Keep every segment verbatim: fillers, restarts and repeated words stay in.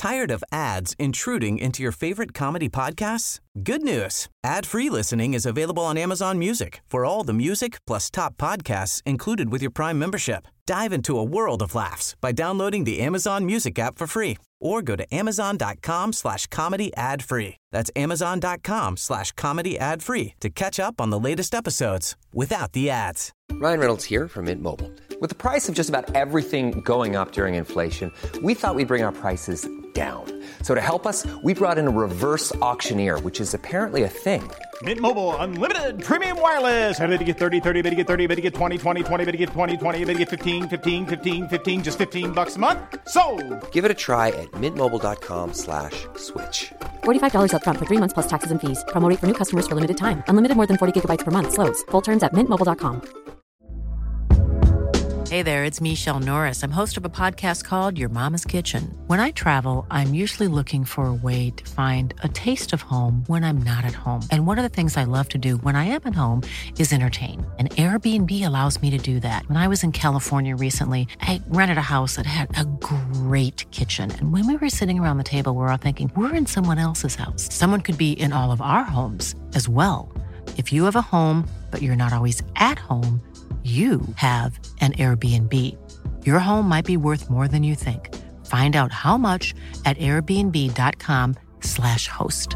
Tired of ads intruding into your favorite comedy podcasts? Good news. Ad-free listening is available on Amazon Music for all the music plus top podcasts included with your Prime membership. Dive into a world of laughs by downloading the Amazon Music app for free or go to amazon.com slash comedy ad free. That's amazon.com slash comedy ad free to catch up on the latest episodes without the ads. Ryan Reynolds here from Mint Mobile. With the price of just about everything going up during inflation, we thought we'd bring our prices down. So to help us, we brought in a reverse auctioneer, which is apparently a thing. Mint Mobile Unlimited Premium Wireless. How to get thirty, thirty, how to get thirty, how to get twenty, twenty, twenty, how to get twenty, twenty, how to get fifteen, fifteen, fifteen, fifteen, just fifteen bucks a month? Sold! Give it a try at mintmobile.com slash switch. forty-five dollars up front for three months plus taxes and fees. Promo rate for new customers for limited time. Unlimited more than forty gigabytes per month. Slows full terms at mint mobile dot com. Hey there, it's Michelle Norris. I'm host of a podcast called Your Mama's Kitchen. When I travel, I'm usually looking for a way to find a taste of home when I'm not at home. And one of the things I love to do when I am at home is entertain. And Airbnb allows me to do that. When I was in California recently, I rented a house that had a great kitchen. And when we were sitting around the table, we were all thinking, we're in someone else's house. Someone could be in all of our homes as well. If you have a home, but you're not always at home, you have an Airbnb. Your home might be worth more than you think. Find out how much at airbnb.com slash host.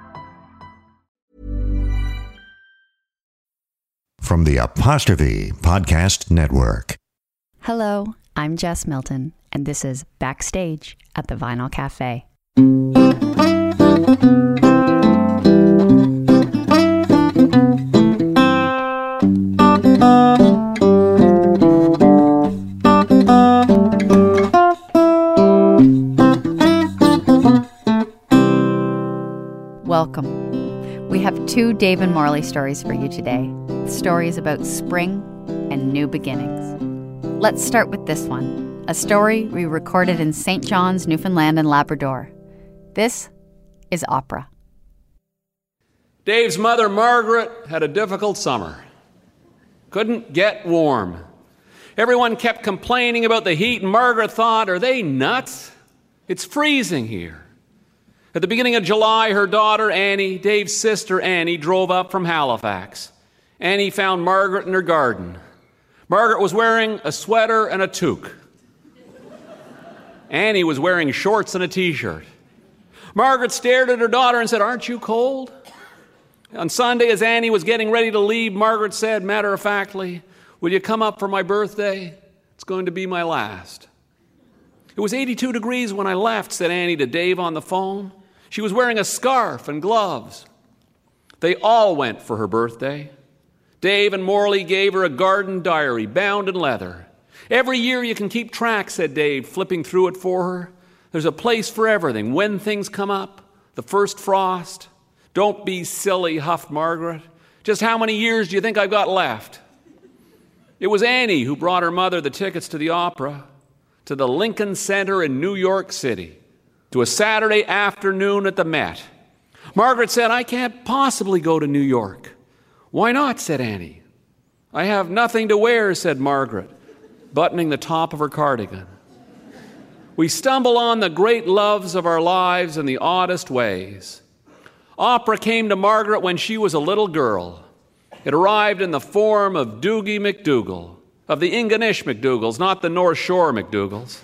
From the Apostrophe Podcast Network. Hello, I'm Jess Milton, and this is Backstage at the Vinyl Cafe. Welcome. We have two Dave and Morley stories for you today. Stories about spring and new beginnings. Let's start with this one, a story we recorded in Saint John's, Newfoundland and Labrador. This is Opera. Dave's mother, Margaret, had a difficult summer. Couldn't get warm. Everyone kept complaining about the heat, and Margaret thought, are they nuts? It's freezing here. At the beginning of July, her daughter, Annie, Dave's sister, Annie, drove up from Halifax. Annie found Margaret in her garden. Margaret was wearing a sweater and a toque. Annie was wearing shorts and a T-shirt. Margaret stared at her daughter and said, aren't you cold? On Sunday, as Annie was getting ready to leave, Margaret said, matter-of-factly, will you come up for my birthday? It's going to be my last. It was eighty-two degrees when I left, said Annie to Dave on the phone. She was wearing a scarf and gloves. They all went for her birthday. Dave and Morley gave her a garden diary bound in leather. Every year you can keep track, said Dave, flipping through it for her. There's a place for everything. When things come up, the first frost. Don't be silly, huffed Margaret. Just how many years do you think I've got left? It was Annie who brought her mother the tickets to the opera, to the Lincoln Center in New York City, to a Saturday afternoon at the Met. Margaret said, I can't possibly go to New York. Why not, said Annie. I have nothing to wear, said Margaret, buttoning the top of her cardigan. We stumble on the great loves of our lives in the oddest ways. Opera came to Margaret when she was a little girl. It arrived in the form of Doogie McDougal, of the Ingonish McDougals, not the North Shore McDougals.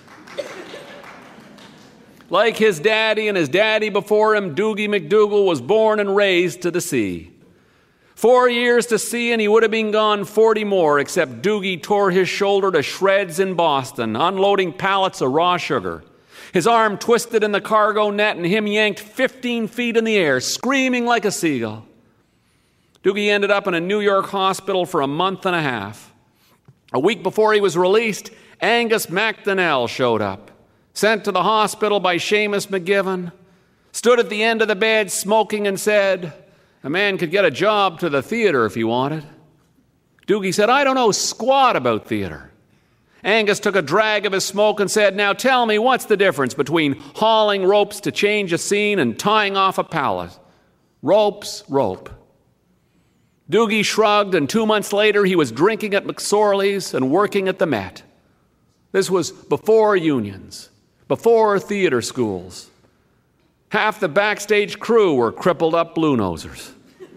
Like his daddy and his daddy before him, Doogie McDougal was born and raised to the sea. Four years to sea and he would have been gone forty more, except Doogie tore his shoulder to shreds in Boston, unloading pallets of raw sugar. His arm twisted in the cargo net and him yanked fifteen feet in the air, screaming like a seagull. Doogie ended up in a New York hospital for a month and a half. A week before he was released, Angus MacDonnell showed up. Sent to the hospital by Seamus McGivern, stood at the end of the bed smoking and said, a man could get a job to the theater if he wanted. Doogie said, I don't know squat about theater. Angus took a drag of his smoke and said, now tell me, what's the difference between hauling ropes to change a scene and tying off a pallet? Ropes, rope. Doogie shrugged, and two months later he was drinking at McSorley's and working at the Met. This was before unions, before theater schools. Half the backstage crew were crippled up blue nosers.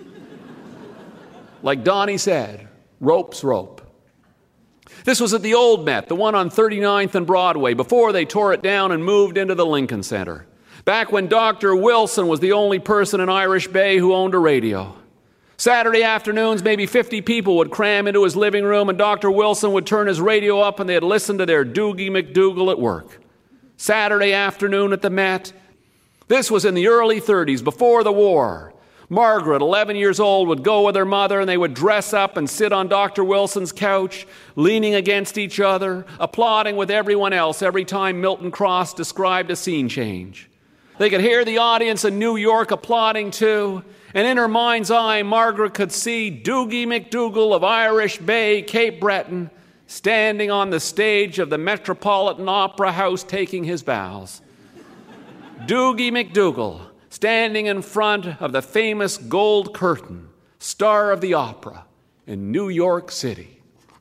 Like Donnie said, rope's rope. This was at the old Met, the one on thirty-ninth and Broadway, before they tore it down and moved into the Lincoln Center. Back when Doctor Wilson was the only person in Irish Bay who owned a radio. Saturday afternoons, maybe fifty people would cram into his living room, and Doctor Wilson would turn his radio up and they'd listen to their Doogie McDougal at work. Saturday afternoon at the Met. This was in the early thirties, before the war. Margaret, eleven years old, would go with her mother and they would dress up and sit on Doctor Wilson's couch, leaning against each other, applauding with everyone else every time Milton Cross described a scene change. They could hear the audience in New York applauding too, and in her mind's eye, Margaret could see Doogie McDougal of Irish Bay, Cape Breton, standing on the stage of the Metropolitan Opera House taking his bows. Doogie McDougal, standing in front of the famous gold curtain, star of the opera in New York City.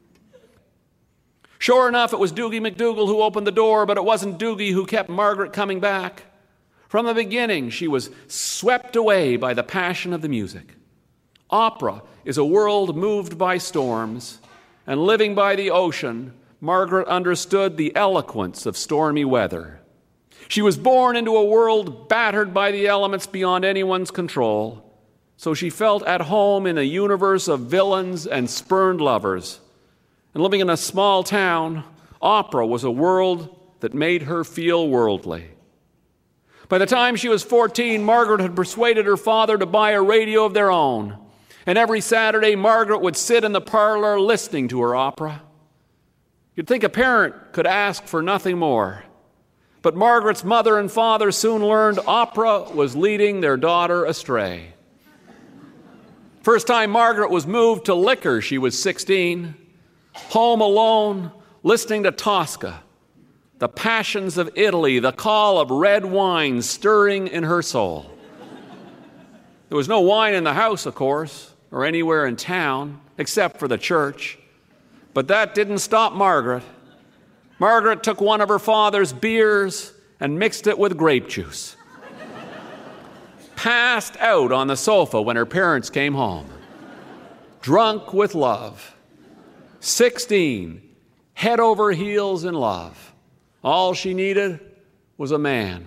Sure enough, it was Doogie McDougal who opened the door, but it wasn't Doogie who kept Margaret coming back. From the beginning, she was swept away by the passion of the music. Opera is a world moved by storms, and living by the ocean, Margaret understood the eloquence of stormy weather. She was born into a world battered by the elements beyond anyone's control, so she felt at home in a universe of villains and spurned lovers. And living in a small town, opera was a world that made her feel worldly. By the time she was fourteen, Margaret had persuaded her father to buy a radio of their own, and every Saturday, Margaret would sit in the parlor listening to her opera. You'd think a parent could ask for nothing more. But Margaret's mother and father soon learned opera was leading their daughter astray. First time Margaret was moved to liquor, she was sixteen, home alone, listening to Tosca, the passions of Italy, the call of red wine stirring in her soul. There was no wine in the house, of course, or anywhere in town, except for the church. But that didn't stop Margaret. Margaret took one of her father's beers and mixed it with grape juice. Passed out on the sofa when her parents came home. Drunk with love. Sixteen, head over heels in love. All she needed was a man.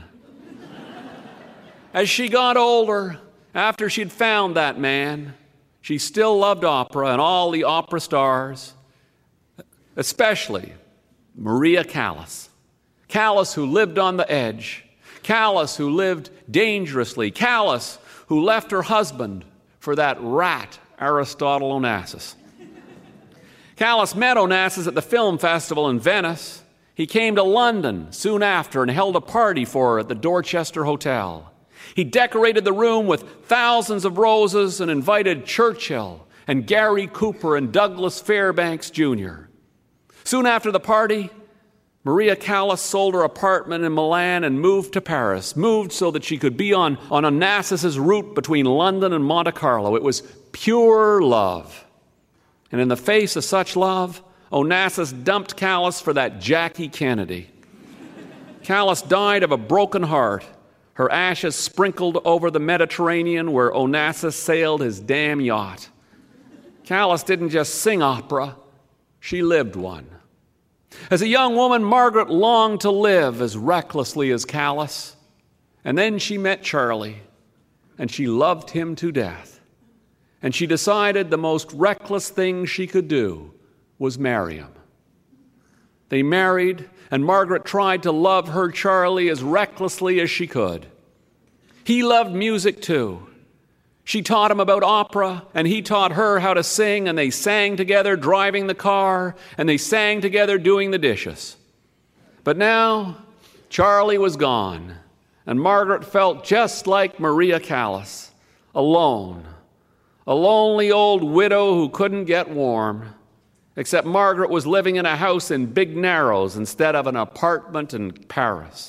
As she got older, after she'd found that man, she still loved opera and all the opera stars, especially Maria Callas. Callas, who lived on the edge. Callas, who lived dangerously. Callas, who left her husband for that rat, Aristotle Onassis. Callas met Onassis at the film festival in Venice. He came to London soon after and held a party for her at the Dorchester Hotel. He decorated the room with thousands of roses and invited Churchill and Gary Cooper and Douglas Fairbanks Junior Soon after the party, Maria Callas sold her apartment in Milan and moved to Paris, moved so that she could be on, on Onassis' route between London and Monte Carlo. It was pure love. And in the face of such love, Onassis dumped Callas for that Jackie Kennedy. Callas died of a broken heart, her ashes sprinkled over the Mediterranean where Onassis sailed his damn yacht. Callas didn't just sing opera, she lived one. As a young woman, Margaret longed to live as recklessly as Callas. And then she met Charlie, and she loved him to death. And she decided the most reckless thing she could do was marry him. They married, and Margaret tried to love her Charlie as recklessly as she could. He loved music too. She taught him about opera, and he taught her how to sing, and they sang together driving the car, and they sang together doing the dishes. But now, Charlie was gone, and Margaret felt just like Maria Callas, alone, a lonely old widow who couldn't get warm, except Margaret was living in a house in Big Narrows instead of an apartment in Paris.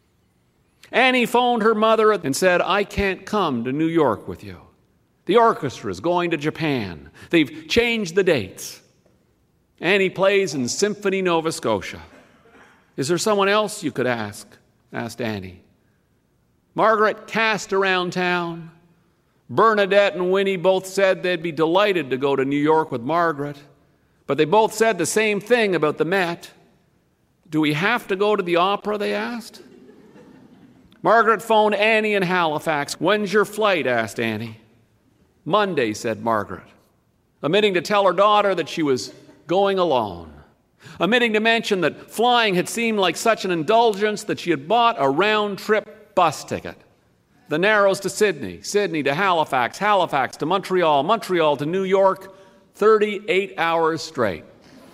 Annie phoned her mother and said, "I can't come to New York with you. The orchestra is going to Japan. They've changed the dates. Annie plays in Symphony Nova Scotia. Is there someone else you could ask?" asked Annie. Margaret cast around town. Bernadette and Winnie both said they'd be delighted to go to New York with Margaret, but they both said the same thing about the Met. Do we have to go to the opera, they asked. Margaret phoned Annie in Halifax. When's your flight, asked Annie. Monday, said Margaret, omitting to tell her daughter that she was going alone, omitting to mention that flying had seemed like such an indulgence that she had bought a round-trip bus ticket. The Narrows to Sydney, Sydney to Halifax, Halifax to Montreal, Montreal to New York, thirty-eight hours straight.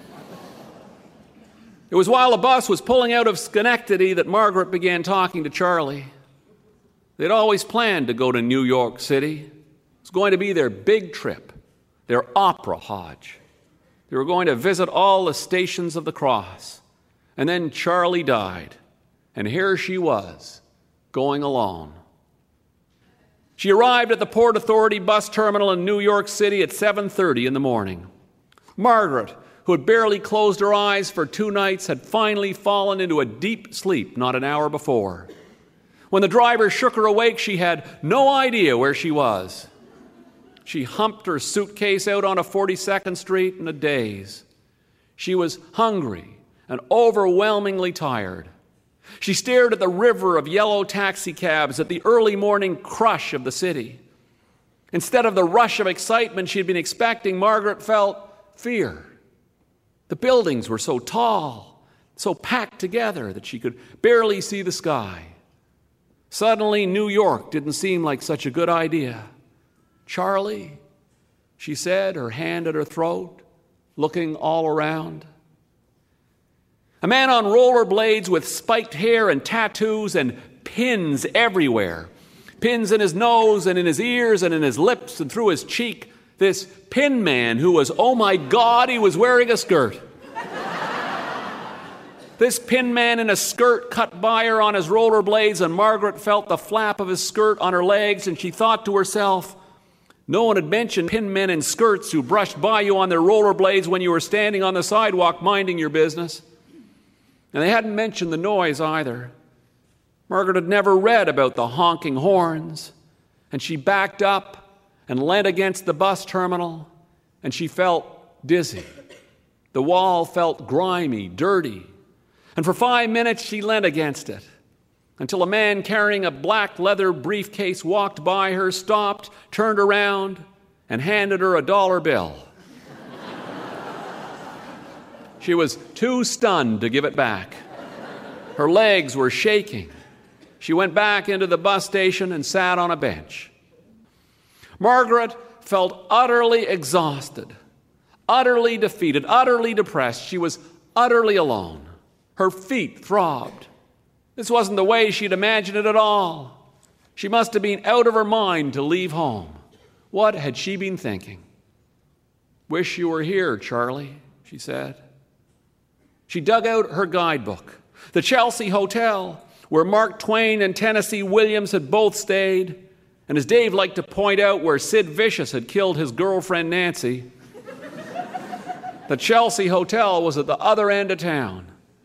It was while the bus was pulling out of Schenectady that Margaret began talking to Charlie. They'd always planned to go to New York City. It was going to be their big trip, their opera hodge. They were going to visit all the stations of the cross. And then Charlie died, and here she was, going alone. She arrived at the Port Authority bus terminal in New York City at seven thirty in the morning. Margaret, who had barely closed her eyes for two nights, had finally fallen into a deep sleep not an hour before. When the driver shook her awake, she had no idea where she was. She humped her suitcase out onto forty-second Street in a daze. She was hungry and overwhelmingly tired. She stared at the river of yellow taxicabs, at the early morning crush of the city. Instead of the rush of excitement she had been expecting, Margaret felt fear. The buildings were so tall, so packed together that she could barely see the sky. Suddenly, New York didn't seem like such a good idea. Charlie, she said, her hand at her throat, looking all around. A man on rollerblades with spiked hair and tattoos and pins everywhere. Pins in his nose and in his ears and in his lips and through his cheek. This pin man who was, oh my God, he was wearing a skirt. This pin man in a skirt cut by her on his rollerblades, and Margaret felt the flap of his skirt on her legs, and she thought to herself, no one had mentioned pin men in skirts who brushed by you on their rollerblades when you were standing on the sidewalk minding your business. And they hadn't mentioned the noise either. Margaret had never read about the honking horns, and she backed up and leant against the bus terminal, and she felt dizzy. The wall felt grimy, dirty, and for five minutes she leant against it, until a man carrying a black leather briefcase walked by her, stopped, turned around, and handed her a dollar bill. She was too stunned to give it back. Her legs were shaking. She went back into the bus station and sat on a bench. Margaret felt utterly exhausted, utterly defeated, utterly depressed. She was utterly alone. Her feet throbbed. This wasn't the way she'd imagined it at all. She must have been out of her mind to leave home. What had she been thinking? Wish you were here, Charlie, she said. She dug out her guidebook. The Chelsea Hotel, where Mark Twain and Tennessee Williams had both stayed, and as Dave liked to point out, where Sid Vicious had killed his girlfriend Nancy. The Chelsea Hotel was at the other end of town.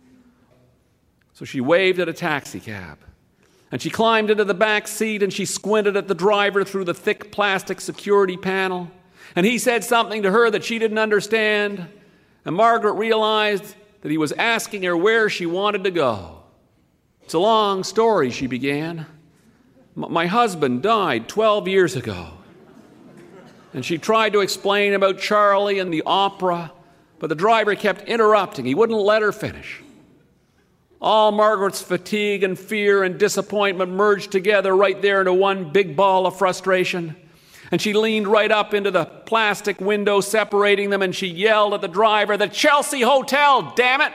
So she waved at a taxi cab, and she climbed into the back seat, and she squinted at the driver through the thick plastic security panel, and he said something to her that she didn't understand, and Margaret realized that he was asking her where she wanted to go. It's a long story, she began. My husband died twelve years ago. And she tried to explain about Charlie and the opera, but the driver kept interrupting. He wouldn't let her finish. All Margaret's fatigue and fear and disappointment merged together right there into one big ball of frustration. And she leaned right up into the plastic window separating them, and she yelled at the driver, "The Chelsea Hotel, damn it!"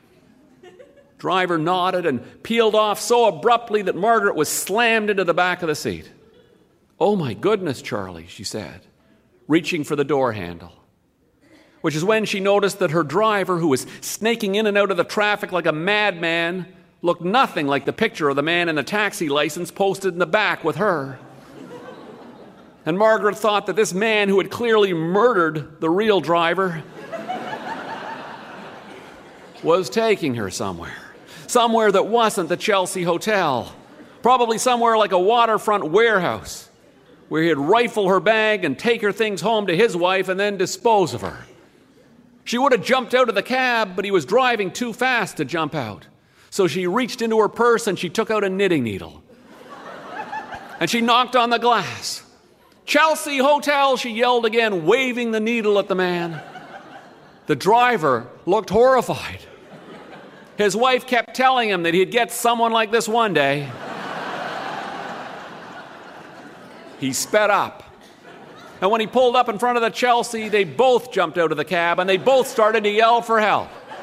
Driver nodded and peeled off so abruptly that Margaret was slammed into the back of the seat. "Oh my goodness, Charlie," she said, reaching for the door handle. Which is when she noticed that her driver, who was snaking in and out of the traffic like a madman, looked nothing like the picture of the man in the taxi license posted in the back with her. And Margaret thought that this man, who had clearly murdered the real driver, was taking her somewhere. somewhere that wasn't the Chelsea Hotel, probably somewhere like a waterfront warehouse, where he'd rifle her bag and take her things home to his wife and then dispose of her. She would have jumped out of the cab, but he was driving too fast to jump out. So she reached into her purse and she took out a knitting needle. And she knocked on the glass. "Chelsea Hotel," she yelled again, waving the needle at the man. The driver looked horrified. His wife kept telling him that he'd get someone like this one day. He sped up. And when he pulled up in front of the Chelsea, they both jumped out of the cab and they both started to yell for help.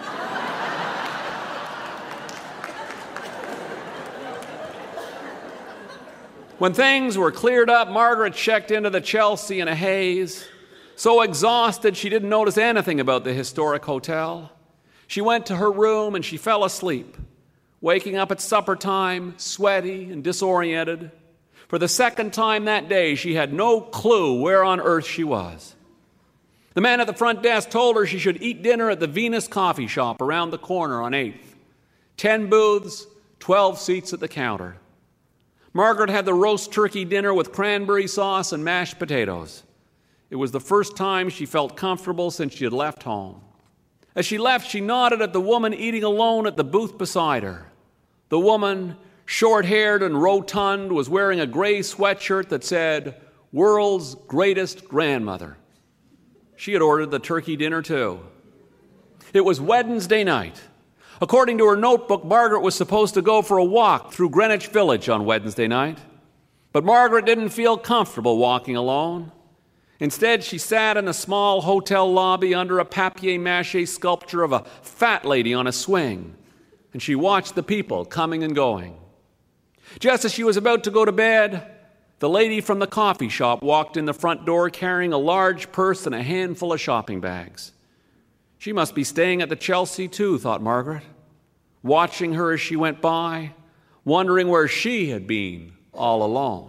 When things were cleared up, Margaret checked into the Chelsea in a haze, so exhausted she didn't notice anything about the historic hotel. She went to her room and she fell asleep, waking up at supper time, sweaty and disoriented. For the second time that day, she had no clue where on earth she was. The man at the front desk told her she should eat dinner at the Venus Coffee Shop around the corner on eighth. Ten booths, twelve seats at the counter. Margaret had the roast turkey dinner with cranberry sauce and mashed potatoes. It was the first time she felt comfortable since she had left home. As she left, she nodded at the woman eating alone at the booth beside her. The woman, short-haired and rotund, was wearing a gray sweatshirt that said, "World's Greatest Grandmother." She had ordered the turkey dinner too. It was Wednesday night. According to her notebook, Margaret was supposed to go for a walk through Greenwich Village on Wednesday night. But Margaret didn't feel comfortable walking alone. Instead, she sat in a small hotel lobby under a papier-mâché sculpture of a fat lady on a swing, and she watched the people coming and going. Just as she was about to go to bed, the lady from the coffee shop walked in the front door carrying a large purse and a handful of shopping bags. She must be staying at the Chelsea too, thought Margaret, watching her as she went by, wondering where she had been all along.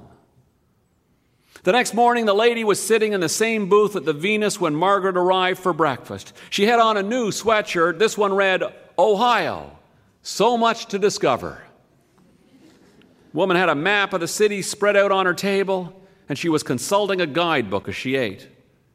The next morning, the lady was sitting in the same booth at the Venus when Margaret arrived for breakfast. She had on a new sweatshirt. This one read, "Ohio, so much to discover." The woman had a map of the city spread out on her table, and she was consulting a guidebook as she ate.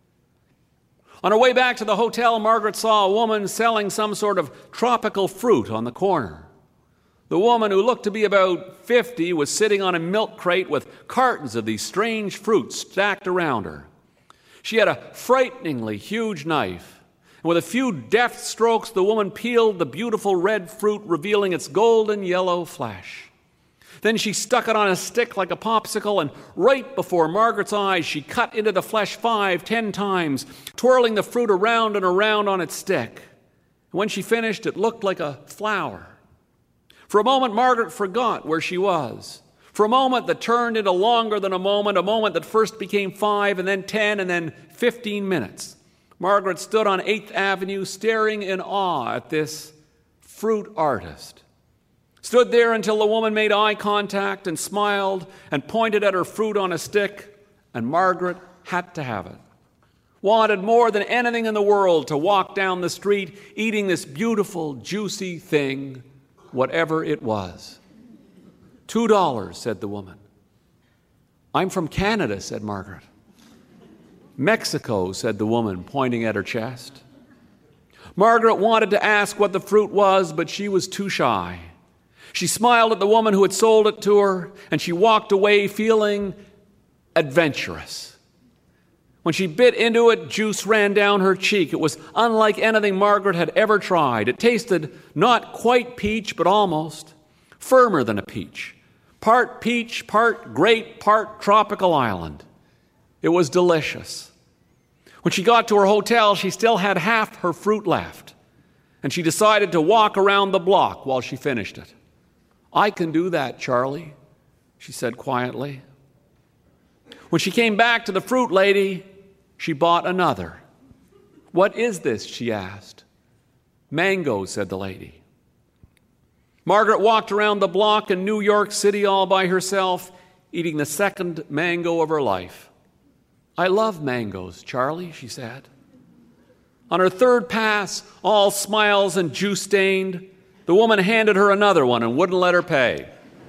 On her way back to the hotel, Margaret saw a woman selling some sort of tropical fruit on the corner. The woman, who looked to be about fifty, was sitting on a milk crate with cartons of these strange fruits stacked around her. She had a frighteningly huge knife, and with a few deft strokes, the woman peeled the beautiful red fruit, revealing its golden yellow flesh. Then she stuck it on a stick like a popsicle, and right before Margaret's eyes, she cut into the flesh five, ten times, twirling the fruit around and around on its stick. And when she finished, it looked like a flower. For a moment, Margaret forgot where she was. For a moment that turned into longer than a moment, a moment that first became five, and then ten, and then fifteen minutes. Margaret stood on eighth Avenue, staring in awe at this fruit artist. Stood there until the woman made eye contact and smiled and pointed at her fruit on a stick, and Margaret had to have it. Wanted more than anything in the world to walk down the street eating this beautiful, juicy thing, whatever it was. Two dollars, said the woman. I'm from Canada, said Margaret. Mexico, said the woman, pointing at her chest. Margaret wanted to ask what the fruit was, but she was too shy. She smiled at the woman who had sold it to her, and she walked away feeling adventurous. When she bit into it, juice ran down her cheek. It was unlike anything Margaret had ever tried. It tasted not quite peach, but almost. Firmer than a peach. Part peach, part grape, part tropical island. It was delicious. When she got to her hotel, she still had half her fruit left, and she decided to walk around the block while she finished it. I can do that, Charlie, she said quietly. When she came back to the fruit lady, she bought another. What is this, she asked. Mango, said the lady. Margaret walked around the block in New York City all by herself, eating the second mango of her life. I love mangoes, Charlie, she said. On her third pass, all smiles and juice-stained, the The woman handed her another one and wouldn't let her pay.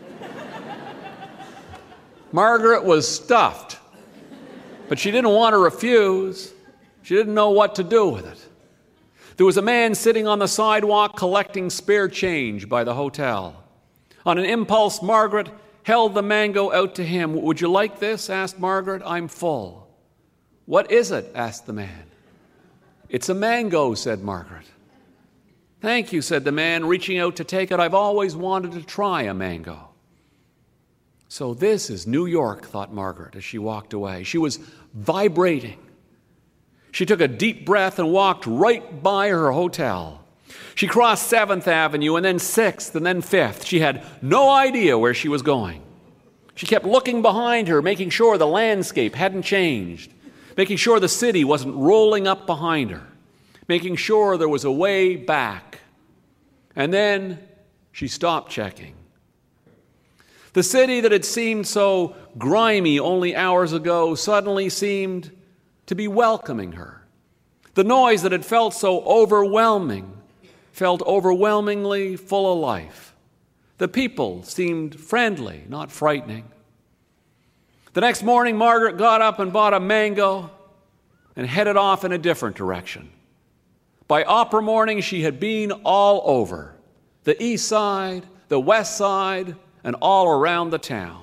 Margaret was stuffed, but she didn't want to refuse. She didn't know what to do with it. There was a man sitting on the sidewalk collecting spare change by the hotel. On an impulse, Margaret held the mango out to him. "Would you like this?" asked Margaret. "I'm full." "What is it?" asked the man. "It's a mango," said Margaret. "Thank you," said the man, reaching out to take it. "I've always wanted to try a mango." So this is New York, thought Margaret as she walked away. She was vibrating. She took a deep breath and walked right by her hotel. She crossed seventh Avenue and then sixth and then fifth. She had no idea where she was going. She kept looking behind her, making sure the landscape hadn't changed, making sure the city wasn't rolling up behind her, making sure there was a way back. And then she stopped checking. The city that had seemed so grimy only hours ago suddenly seemed to be welcoming her. The noise that had felt so overwhelming felt overwhelmingly full of life. The people seemed friendly, not frightening. The next morning, Margaret got up and bought a mango and headed off in a different direction. By opera morning, she had been all over the east side, the west side, and all around the town.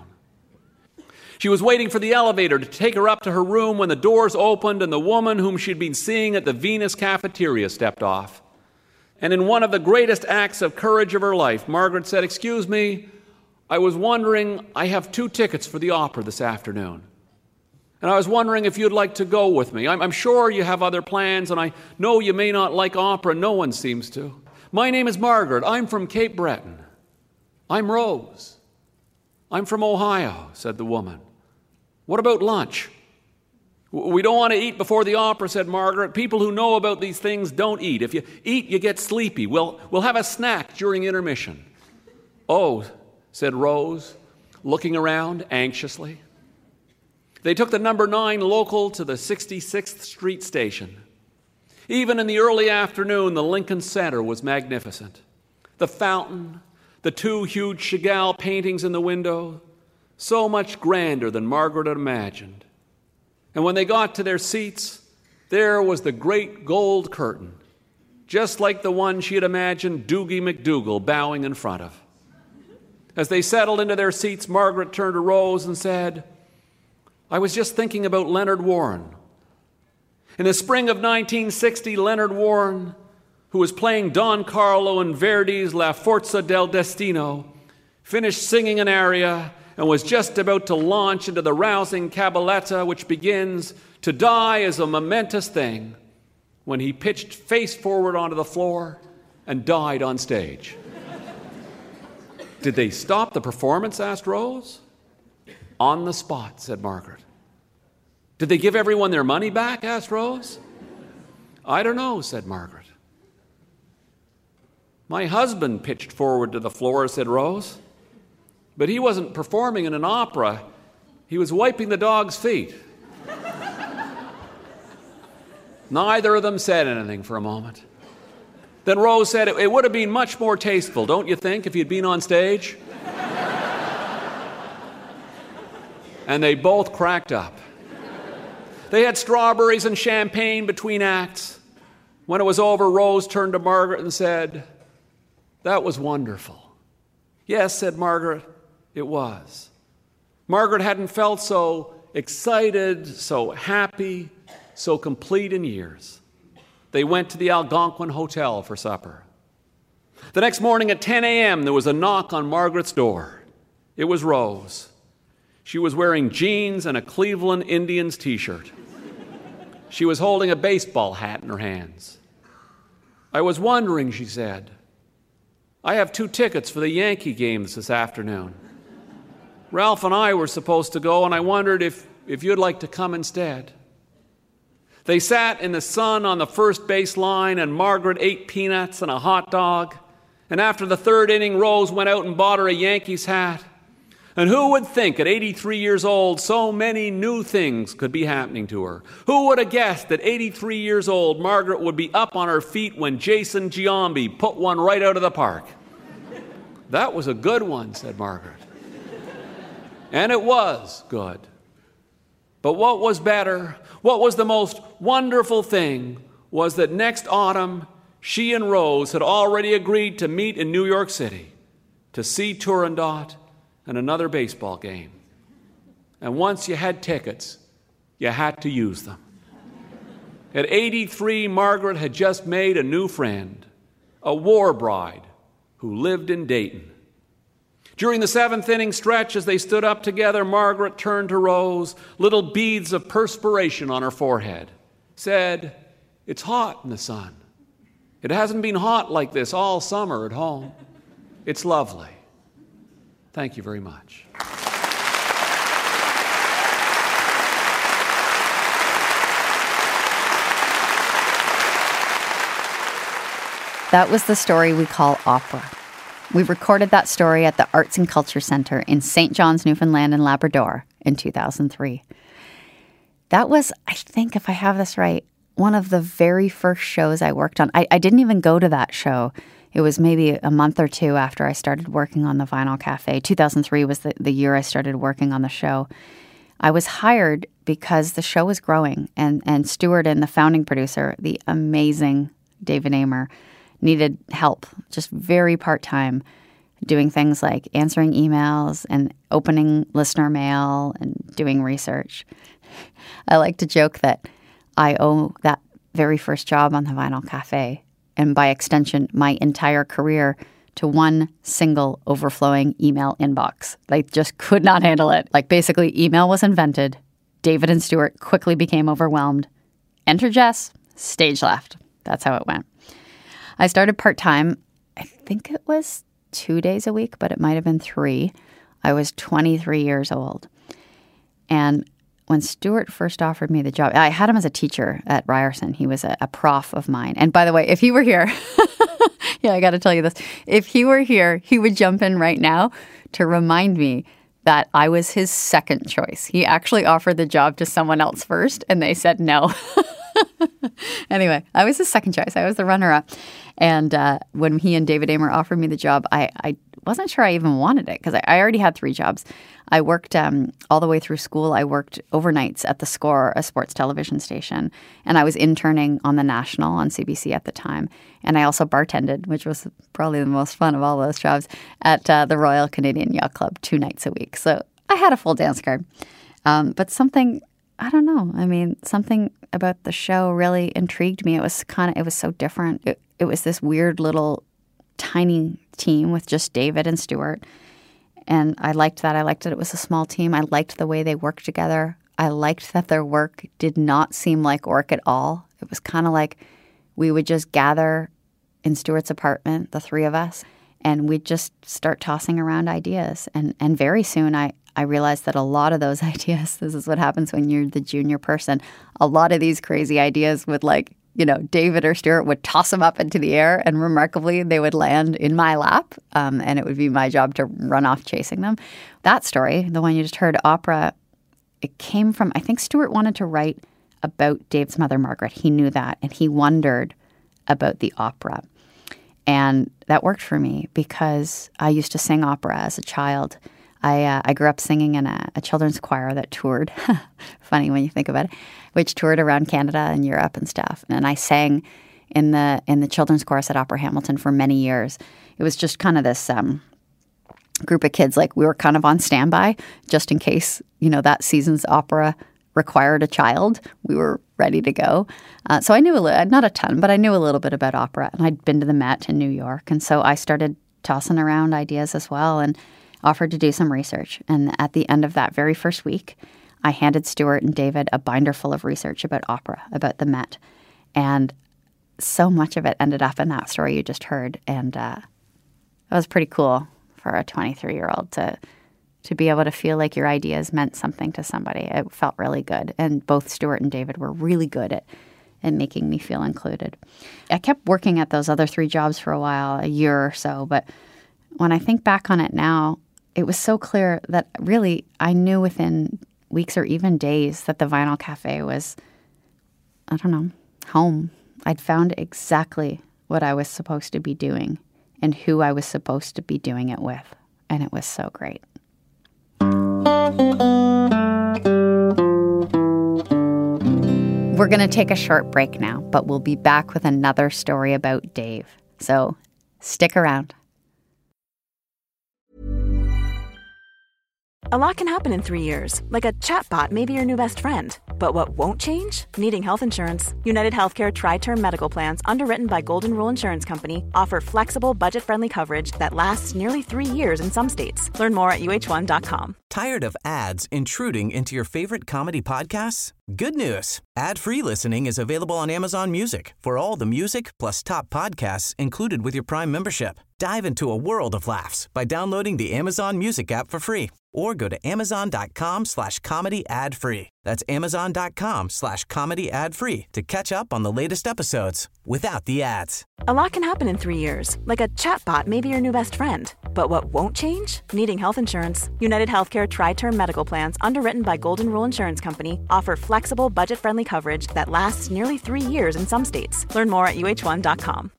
She was waiting for the elevator to take her up to her room when the doors opened and the woman whom she'd been seeing at the Venus cafeteria stepped off. And in one of the greatest acts of courage of her life, Margaret said, "Excuse me, I was wondering, I have two tickets for the opera this afternoon. And I was wondering if you'd like to go with me. I'm, I'm sure you have other plans, and I know you may not like opera. No one seems to. My name is Margaret. I'm from Cape Breton. I'm Rose. I'm from Ohio," said the woman. "What about lunch?" "We don't want to eat before the opera," said Margaret. "People who know about these things don't eat. If you eat, you get sleepy. We'll, we'll have a snack during intermission." "Oh," said Rose, looking around anxiously. They took the number nine local to the sixty-sixth Street station. Even in the early afternoon, the Lincoln Center was magnificent. The fountain, the two huge Chagall paintings in the window, so much grander than Margaret had imagined. And when they got to their seats, there was the great gold curtain, just like the one she had imagined Doogie McDougal bowing in front of. As they settled into their seats, Margaret turned to Rose and said, "I was just thinking about Leonard Warren. In the spring of nineteen sixty, Leonard Warren, who was playing Don Carlo in Verdi's La Forza del Destino, finished singing an aria and was just about to launch into the rousing cabaletta which begins, 'To die is a momentous thing,' when he pitched face forward onto the floor and died on stage." "Did they stop the performance?" asked Rose. "On the spot," said Margaret. "Did they give everyone their money back?" asked Rose. "I don't know," said Margaret. "My husband pitched forward to the floor," said Rose. "But he wasn't performing in an opera. He was wiping the dog's feet." Neither of them said anything for a moment. Then Rose said, it, it would have been much more tasteful, don't you think, if you'd been on stage?" And they both cracked up. They had strawberries and champagne between acts. When it was over, Rose turned to Margaret and said, "That was wonderful." "Yes," said Margaret, "it was." Margaret hadn't felt so excited, so happy, so complete in years. They went to the Algonquin Hotel for supper. The next morning at ten a.m., there was a knock on Margaret's door. It was Rose. She was wearing jeans and a Cleveland Indians t-shirt. She was holding a baseball hat in her hands. "I was wondering," she said, "I have two tickets for the Yankee games this afternoon. Ralph and I were supposed to go, and I wondered if, if you'd like to come instead." They sat in the sun on the first base line, and Margaret ate peanuts and a hot dog. And after the third inning, Rose went out and bought her a Yankees hat. And who would think at eighty-three years old so many new things could be happening to her? Who would have guessed at eighty-three years old Margaret would be up on her feet when Jason Giambi put one right out of the park? "That was a good one," said Margaret. And it was good. But what was better, what was the most wonderful thing, was that next autumn, she and Rose had already agreed to meet in New York City to see Turandot and another baseball game. And once you had tickets, you had to use them. At eighty-three, Margaret had just made a new friend, a war bride who lived in Dayton. During the seventh inning stretch, as they stood up together, Margaret turned to Rose, little beads of perspiration on her forehead, said, "It's hot in the sun. It hasn't been hot like this all summer at home. It's lovely. Thank you very much." That was the story we call opera. We recorded that story at the Arts and Culture Centre in Saint John's, Newfoundland and Labrador in two thousand three. That was, I think, if I have this right, one of the very first shows I worked on. I, I didn't even go to that show. It was maybe a month or two after I started working on the Vinyl Cafe. two thousand three was the, the year I started working on the show. I was hired because the show was growing, and, and Stuart and the founding producer, the amazing David Amer, needed help, just very part-time, doing things like answering emails and opening listener mail and doing research. I like to joke that I owe that very first job on the Vinyl Cafe, and by extension, my entire career, to one single overflowing email inbox. They just could not handle it. Like, basically, email was invented. David and Stuart quickly became overwhelmed. Enter Jess, stage left. That's how it went. I started part-time, I think it was two days a week, but it might have been three. I was twenty-three years old. And when Stuart first offered me the job, I had him as a teacher at Ryerson. He was a, a prof of mine. And by the way, if he were here, yeah, I got to tell you this. If he were here, he would jump in right now to remind me that I was his second choice. He actually offered the job to someone else first, and they said no. Anyway, I was the second choice. I was the runner-up. And uh, when he and David Amer offered me the job, I, I wasn't sure I even wanted it because I, I already had three jobs. I worked um, all the way through school. I worked overnights at The Score, a sports television station. And I was interning on The National on C B C at the time. And I also bartended, which was probably the most fun of all those jobs, at uh, the Royal Canadian Yacht Club two nights a week. So I had a full dance card. Um, but something... I don't know. I mean, something about the show really intrigued me. It was kind of, it was so different. It, it was this weird little tiny team with just David and Stuart. And I liked that. I liked that it was a small team. I liked the way they worked together. I liked that their work did not seem like work at all. It was kind of like we would just gather in Stuart's apartment, the three of us, and we'd just start tossing around ideas. And, and very soon I, I realized that a lot of those ideas, this is what happens when you're the junior person, a lot of these crazy ideas would, like, you know, David or Stuart would toss them up into the air, and remarkably, they would land in my lap, um, and it would be my job to run off chasing them. That story, the one you just heard, opera, it came from, I think Stuart wanted to write about Dave's mother, Margaret. He knew that, and he wondered about the opera. And that worked for me because I used to sing opera as a child. I uh, I grew up singing in a, a children's choir that toured, funny when you think about it, which toured around Canada and Europe and stuff. And I sang in the in the children's chorus at Opera Hamilton for many years. It was just kind of this um, group of kids, like we were kind of on standby just in case, you know, that season's opera required a child. We were ready to go. Uh, so I knew a little, not a ton, but I knew a little bit about opera. And I'd been to the Met in New York. And so I started tossing around ideas as well and offered to do some research. And at the end of that very first week, I handed Stuart and David a binder full of research about opera, about the Met. And so much of it ended up in that story you just heard. And uh, it was pretty cool for a twenty-three-year-old to to be able to feel like your ideas meant something to somebody. It felt really good. And both Stuart and David were really good at, at making me feel included. I kept working at those other three jobs for a while, a year or so. But when I think back on it now, it was so clear that really I knew within weeks or even days that the Vinyl Cafe was, I don't know, home. I'd found exactly what I was supposed to be doing. and who I was supposed to be doing it with. And it was so great. We're going to take a short break now, but we'll be back with another story about Dave. So stick around. A lot can happen in three years, like a chatbot may be your new best friend. But what won't change? Needing health insurance. United Healthcare Tri-Term Medical Plans, underwritten by Golden Rule Insurance Company, offer flexible, budget-friendly coverage that lasts nearly three years in some states. Learn more at U H one dot com. Tired of ads intruding into your favorite comedy podcasts? Good news. Ad-free listening is available on Amazon Music for all the music plus top podcasts included with your Prime membership. Dive into a world of laughs by downloading the Amazon Music app for free or go to amazon.com slash comedy ad free. That's amazon.com slash comedy ad free to catch up on the latest episodes without the ads. A lot can happen in three years, like a chatbot may be your new best friend. But what won't change? Needing health insurance. United Healthcare Tri-Term Medical Plans, underwritten by Golden Rule Insurance Company, offer flexible, budget-friendly coverage that lasts nearly three years in some states. Learn more at U H one dot com.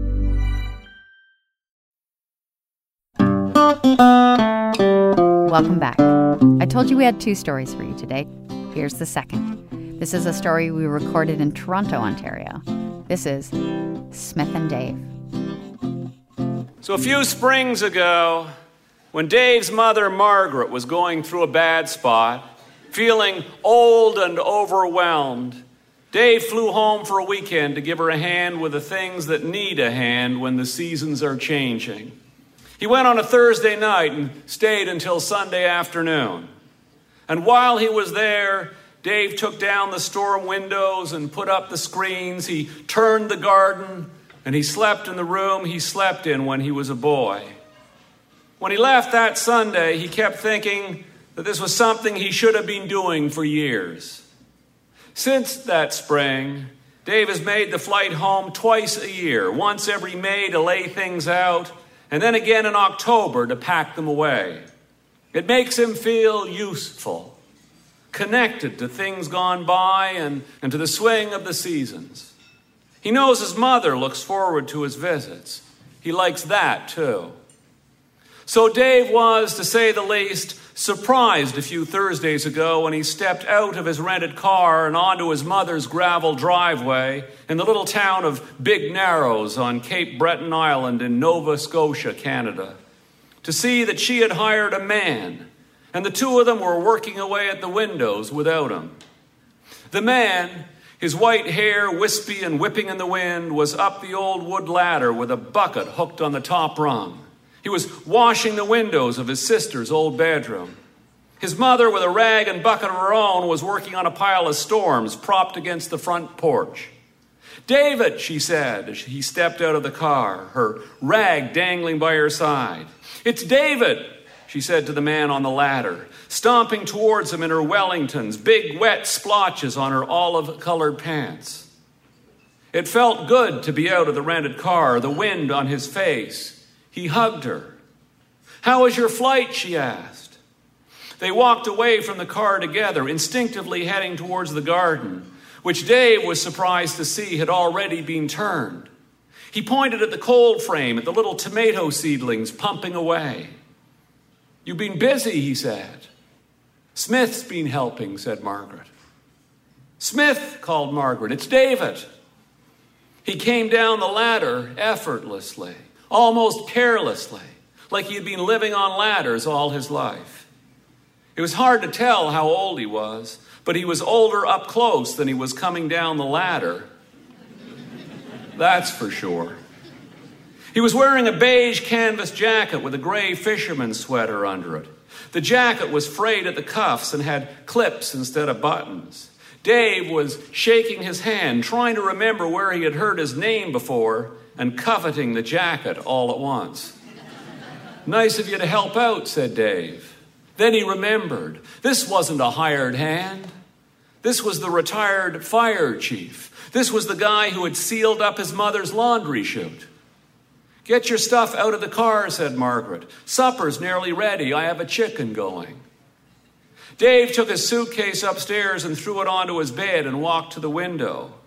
Welcome back. I told you we had two stories for you today. Here's the second. This is a story we recorded in Toronto, Ontario. This is Smith and Dave. So a few springs ago, when Dave's mother, Margaret, was going through a bad spot, feeling old and overwhelmed, Dave flew home for a weekend to give her a hand with the things that need a hand when the seasons are changing. He went on a Thursday night and stayed until Sunday afternoon. And while he was there, Dave took down the storm windows and put up the screens. He turned the garden, and he slept in the room he slept in when he was a boy. When he left that Sunday, he kept thinking that this was something he should have been doing for years. Since that spring, Dave has made the flight home twice a year, once every May to lay things out, and then again in October to pack them away. It makes him feel useful, connected to things gone by and, and to the swing of the seasons. He knows his mother looks forward to his visits. He likes that too. So Dave was, to say the least, surprised a few Thursdays ago when he stepped out of his rented car and onto his mother's gravel driveway in the little town of Big Narrows on Cape Breton Island in Nova Scotia, Canada, to see that she had hired a man, and the two of them were working away at the windows without him. The man, his white hair wispy and whipping in the wind, was up the old wood ladder with a bucket hooked on the top rung. He was washing the windows of his sister's old bedroom. His mother, with a rag and bucket of her own, was working on a pile of storms propped against the front porch. "David," she said as he stepped out of the car, her rag dangling by her side. "It's David," she said to the man on the ladder, stomping towards him in her Wellingtons, big wet splotches on her olive-colored pants. It felt good to be out of the rented car, the wind on his face. He hugged her. "How was your flight?" she asked. They walked away from the car together, instinctively heading towards the garden, which Dave was surprised to see had already been turned. He pointed at the cold frame, at the little tomato seedlings pumping away. "You've been busy," he said. "Smith's been helping," said Margaret. "Smith," called Margaret, "it's David." He came down the ladder effortlessly, almost carelessly, like he had been living on ladders all his life. It was hard to tell how old he was, but he was older up close than he was coming down the ladder. That's for sure. He was wearing a beige canvas jacket with a gray fisherman's sweater under it. The jacket was frayed at the cuffs and had clips instead of buttons. Dave was shaking his hand, trying to remember where he had heard his name before, and coveting the jacket all at once. "Nice of you to help out," said Dave. Then he remembered. This wasn't a hired hand. This was the retired fire chief. This was the guy who had sealed up his mother's laundry chute. "Get your stuff out of the car," said Margaret. "Supper's nearly ready. I have a chicken going." Dave took his suitcase upstairs and threw it onto his bed and walked to the window.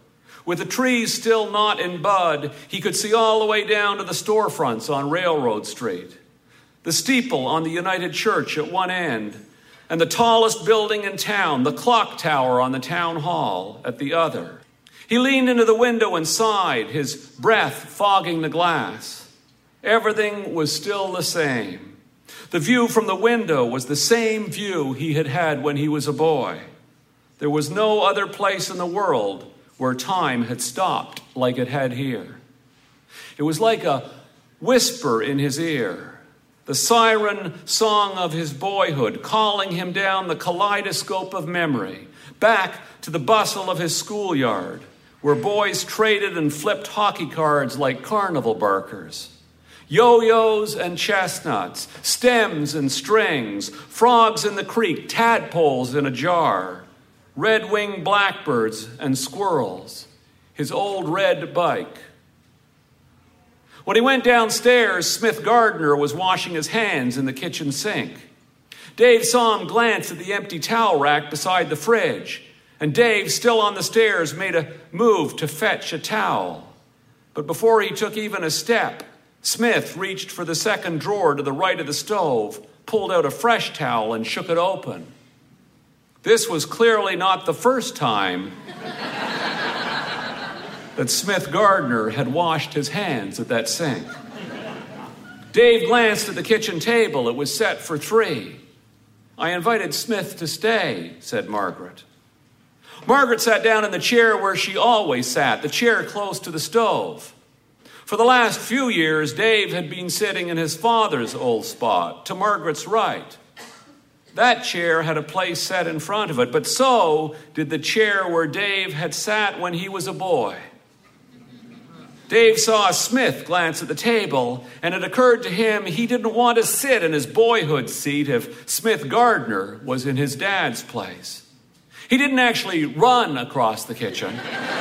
With the trees still not in bud, he could see all the way down to the storefronts on Railroad Street, the steeple on the United Church at one end, and the tallest building in town, the clock tower on the town hall, at the other. He leaned into the window and sighed, his breath fogging the glass. Everything was still the same. The view from the window was the same view he had had when he was a boy. There was no other place in the world where time had stopped like it had here. It was like a whisper in his ear, the siren song of his boyhood, calling him down the kaleidoscope of memory, back to the bustle of his schoolyard, where boys traded and flipped hockey cards like carnival barkers. Yo-yos and chestnuts, stems and strings, frogs in the creek, tadpoles in a jar, red-winged blackbirds and squirrels, his old red bike. When he went downstairs, Smith Gardner was washing his hands in the kitchen sink. Dave saw him glance at the empty towel rack beside the fridge, and Dave, still on the stairs, made a move to fetch a towel. But before he took even a step, Smith reached for the second drawer to the right of the stove, pulled out a fresh towel, and shook it open. This was clearly not the first time that Smith Gardner had washed his hands at that sink. Dave glanced at the kitchen table. It was set for three. "I invited Smith to stay," said Margaret. Margaret sat down in the chair where she always sat, the chair close to the stove. For the last few years, Dave had been sitting in his father's old spot, to Margaret's right. That chair had a place set in front of it, but so did the chair where Dave had sat when he was a boy. Dave saw Smith glance at the table, and it occurred to him he didn't want to sit in his boyhood seat if Smith Gardner was in his dad's place. He didn't actually run across the kitchen.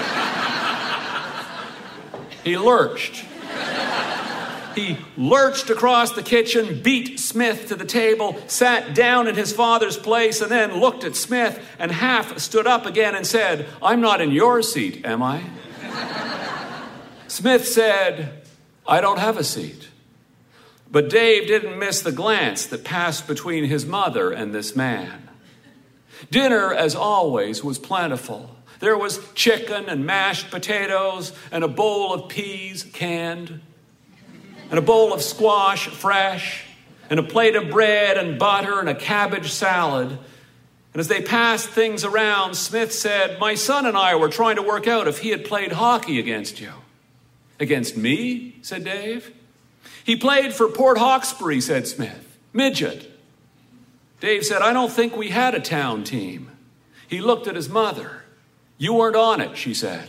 He lurched. He lurched across the kitchen, beat Smith to the table, sat down in his father's place, and then looked at Smith and half stood up again and said, "I'm not in your seat, am I?" Smith said, "I don't have a seat." But Dave didn't miss the glance that passed between his mother and this man. Dinner, as always, was plentiful. There was chicken and mashed potatoes and a bowl of peas canned, and a bowl of squash fresh, and a plate of bread and butter and a cabbage salad. And as they passed things around, Smith said, "My son and I were trying to work out if he had played hockey against you." "Against me?" said Dave. "He played for Port Hawkesbury," said Smith. "Midget." Dave said, "I don't think we had a town team." He looked at his mother. "You weren't on it," she said.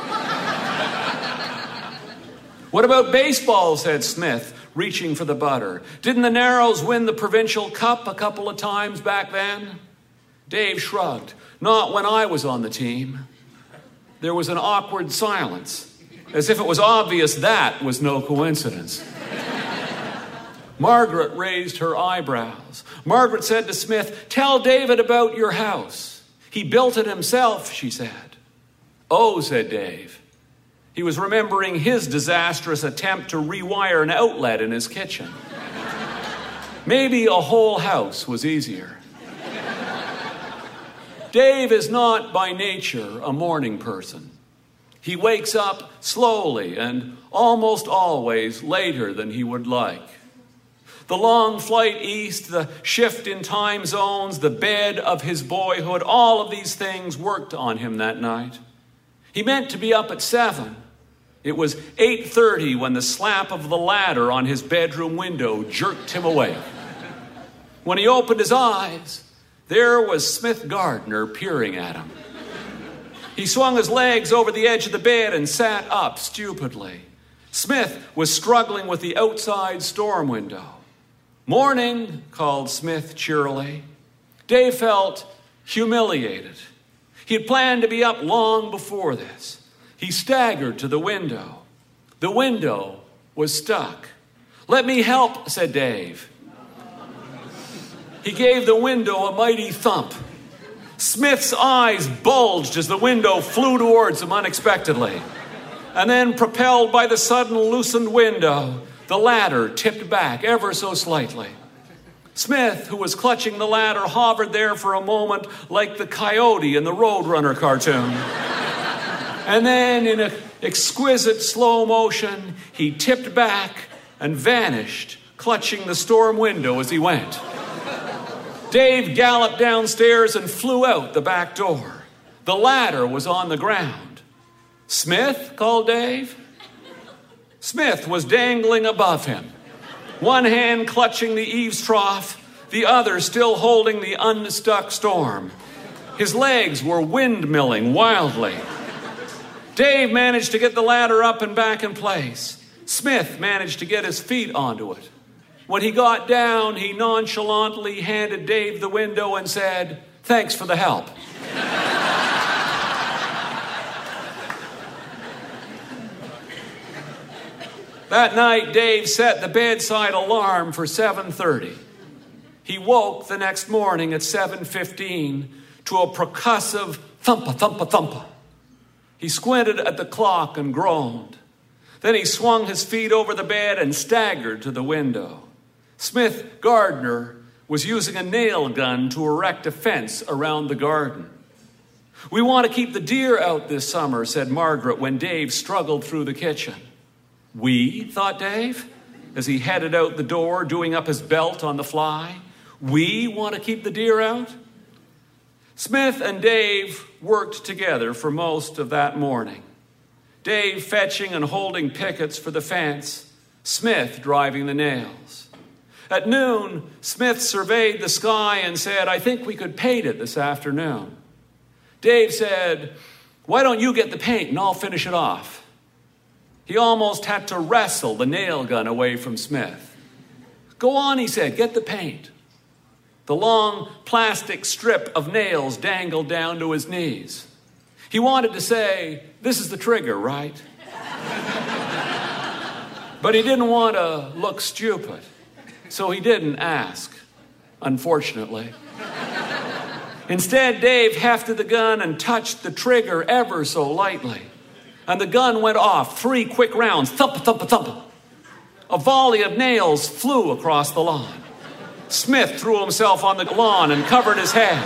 "What about baseball?" said Smith, reaching for the butter. "Didn't the Narrows win the provincial cup a couple of times back then?" Dave shrugged. "Not when I was on the team." There was an awkward silence, as if it was obvious that was no coincidence. Margaret raised her eyebrows. Margaret said to Smith, "Tell David about your house. He built it himself," she said. "Oh," said Dave. He was remembering his disastrous attempt to rewire an outlet in his kitchen. Maybe a whole house was easier. Dave is not by nature a morning person. He wakes up slowly and almost always later than he would like. The long flight east, the shift in time zones, the bed of his boyhood, all of these things worked on him that night. He meant to be up at seven. It was eight thirty when the slap of the ladder on his bedroom window jerked him awake. When he opened his eyes, there was Smith Gardner peering at him. He swung his legs over the edge of the bed and sat up stupidly. Smith was struggling with the outside storm window. "Morning," called Smith cheerily. Dave felt humiliated. He had planned to be up long before this. He staggered to the window. The window was stuck. "Let me help," said Dave. He gave the window a mighty thump. Smith's eyes bulged as the window flew towards him unexpectedly. And then, propelled by the sudden loosened window, the ladder tipped back ever so slightly. Smith, who was clutching the ladder, hovered there for a moment like the coyote in the Roadrunner cartoon. And then, in an exquisite slow motion, he tipped back and vanished, clutching the storm window as he went. Dave galloped downstairs and flew out the back door. The ladder was on the ground. "Smith?" called Dave. Smith was dangling above him, one hand clutching the eaves trough, the other still holding the unstuck storm. His legs were windmilling wildly. Dave managed to get the ladder up and back in place. Smith managed to get his feet onto it. When he got down, he nonchalantly handed Dave the window and said, "Thanks for the help." That night, Dave set the bedside alarm for seven thirty. He woke the next morning at seven fifteen to a percussive thumpa, thumpa, thumpa. He squinted at the clock and groaned. Then he swung his feet over the bed and staggered to the window. Smith Gardner was using a nail gun to erect a fence around the garden. "We want to keep the deer out this summer," said Margaret when Dave struggled through the kitchen. "We?" thought Dave, as he headed out the door, doing up his belt on the fly. "We want to keep the deer out?" Smith and Dave worked together for most of that morning. Dave fetching and holding pickets for the fence, Smith driving the nails. At noon, Smith surveyed the sky and said, "I think we could paint it this afternoon." Dave said, "Why don't you get the paint and I'll finish it off?" He almost had to wrestle the nail gun away from Smith. "Go on," he said, "get the paint." The long plastic strip of nails dangled down to his knees. He wanted to say, "This is the trigger, right?" But he didn't want to look stupid, so he didn't ask, unfortunately. Instead, Dave hefted the gun and touched the trigger ever so lightly. And the gun went off, three quick rounds, thump, thump, thump. A volley of nails flew across the lawn. Smith threw himself on the lawn and covered his head.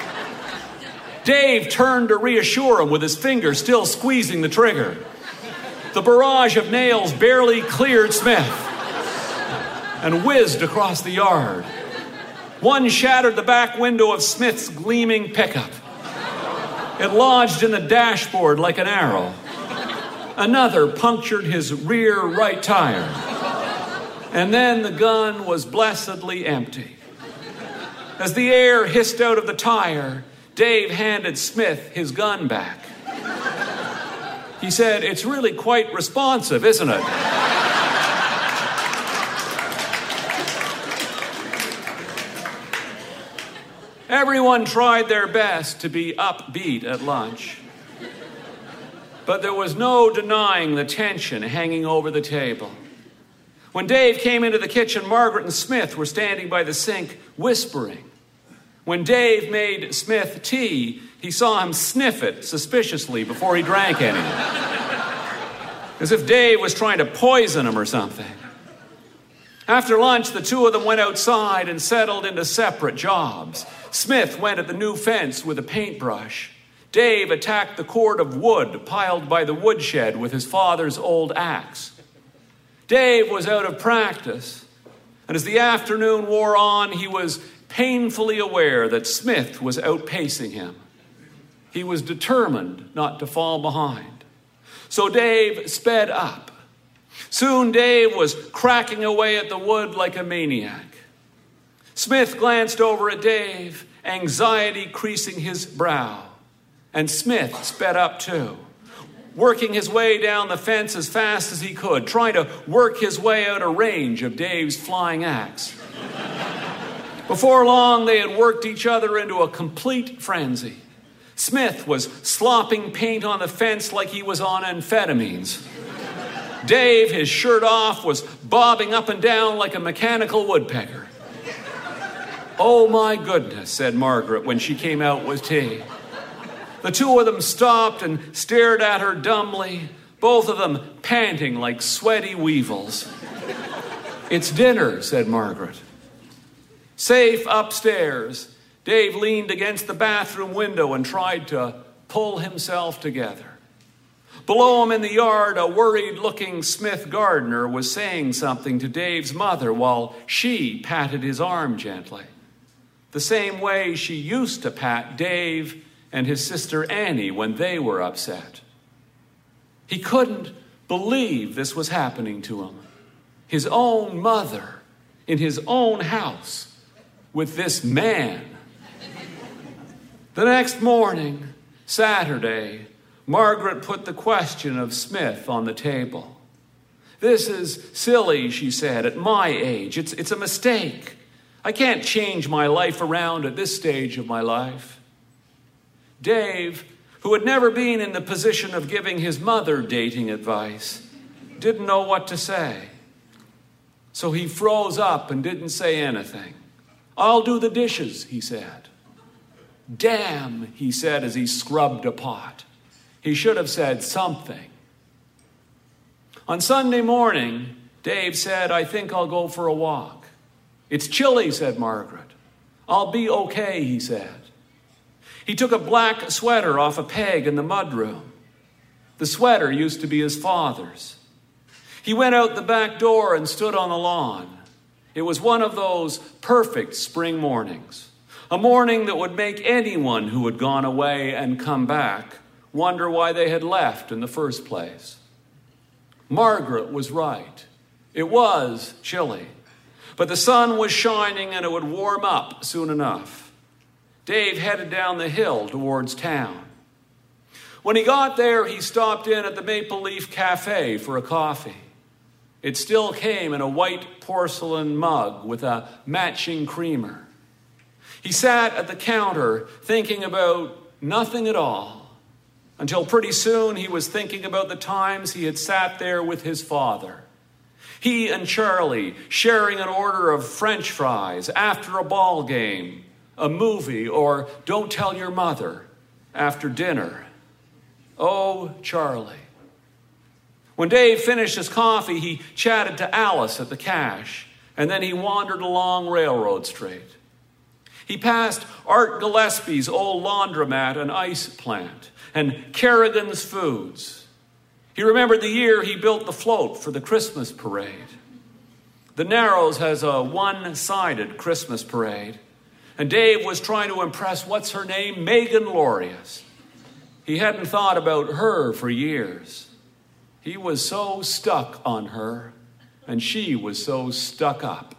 Dave turned to reassure him with his finger still squeezing the trigger. The barrage of nails barely cleared Smith and whizzed across the yard. One shattered the back window of Smith's gleaming pickup. It lodged in the dashboard like an arrow. Another punctured his rear right tire. And then the gun was blessedly empty. As the air hissed out of the tire, Dave handed Smith his gun back. He said, "It's really quite responsive, isn't it?" Everyone tried their best to be upbeat at lunch. But there was no denying the tension hanging over the table. When Dave came into the kitchen, Margaret and Smith were standing by the sink, whispering. When Dave made Smith tea, he saw him sniff it suspiciously before he drank any. As if Dave was trying to poison him or something. After lunch, the two of them went outside and settled into separate jobs. Smith went at the new fence with a paintbrush. Dave attacked the cord of wood piled by the woodshed with his father's old axe. Dave was out of practice, and as the afternoon wore on, he was painfully aware that Smith was outpacing him. He was determined not to fall behind. So Dave sped up. Soon Dave was cracking away at the wood like a maniac. Smith glanced over at Dave, anxiety creasing his brow. And Smith sped up too, working his way down the fence as fast as he could, trying to work his way out of range of Dave's flying axe. Before long, they had worked each other into a complete frenzy. Smith was slopping paint on the fence like he was on amphetamines. Dave, his shirt off, was bobbing up and down like a mechanical woodpecker. "Oh, my goodness," said Margaret when she came out with tea. The two of them stopped and stared at her dumbly, both of them panting like sweaty weevils. "It's dinner," said Margaret. Safe upstairs, Dave leaned against the bathroom window and tried to pull himself together. Below him in the yard, a worried-looking Smith gardener was saying something to Dave's mother while she patted his arm gently, the same way she used to pat Dave and his sister Annie when they were upset. He couldn't believe this was happening to him. His own mother in his own house with this man. The next morning, Saturday, Margaret put the question of Smith on the table. "This is silly," she said, "at my age. It's, it's a mistake. I can't change my life around at this stage of my life." Dave, who had never been in the position of giving his mother dating advice, didn't know what to say. So he froze up and didn't say anything. "I'll do the dishes," he said. "Damn," he said as he scrubbed a pot. He should have said something. On Sunday morning, Dave said, "I think I'll go for a walk." "It's chilly," said Margaret. "I'll be okay," he said. He took a black sweater off a peg in the mudroom. The sweater used to be his father's. He went out the back door and stood on the lawn. It was one of those perfect spring mornings, a morning that would make anyone who had gone away and come back wonder why they had left in the first place. Margaret was right. It was chilly, but the sun was shining and it would warm up soon enough. Dave headed down the hill towards town. When he got there, he stopped in at the Maple Leaf Cafe for a coffee. It still came in a white porcelain mug with a matching creamer. He sat at the counter thinking about nothing at all, until pretty soon he was thinking about the times he had sat there with his father. He and Charlie sharing an order of French fries after a ball game, a movie, or Don't Tell Your Mother after dinner. Oh, Charlie. When Dave finished his coffee, he chatted to Alice at the cash, and then he wandered along Railroad Street. He passed Art Gillespie's old laundromat and ice plant, and Kerrigan's Foods. He remembered the year he built the float for the Christmas parade. The Narrows has a one-sided Christmas parade, and Dave was trying to impress, what's her name, Megan Lorius. He hadn't thought about her for years. He was so stuck on her, and she was so stuck up.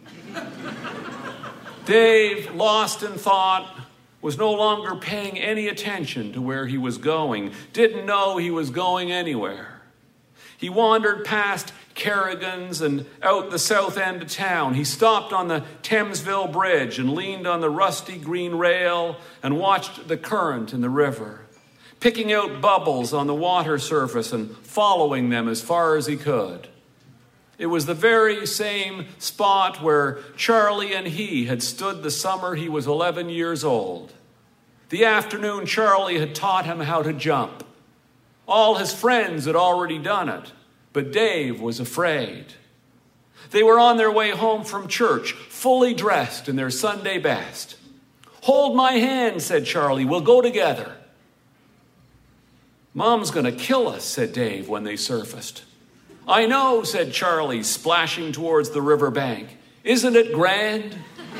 Dave, lost in thought, was no longer paying any attention to where he was going, didn't know he was going anywhere. He wandered past Kerrigan's and out the south end of town. He stopped on the Thamesville Bridge and leaned on the rusty green rail and watched the current in the river, picking out bubbles on the water surface and following them as far as he could. It was the very same spot where Charlie and he had stood the summer he was eleven years old. The afternoon Charlie had taught him how to jump. All his friends had already done it, but Dave was afraid. They were on their way home from church, fully dressed in their Sunday best. "Hold my hand," said Charlie. "We'll go together." "Mom's going to kill us," said Dave when they surfaced. "I know," said Charlie, splashing towards the riverbank. "Isn't it grand?"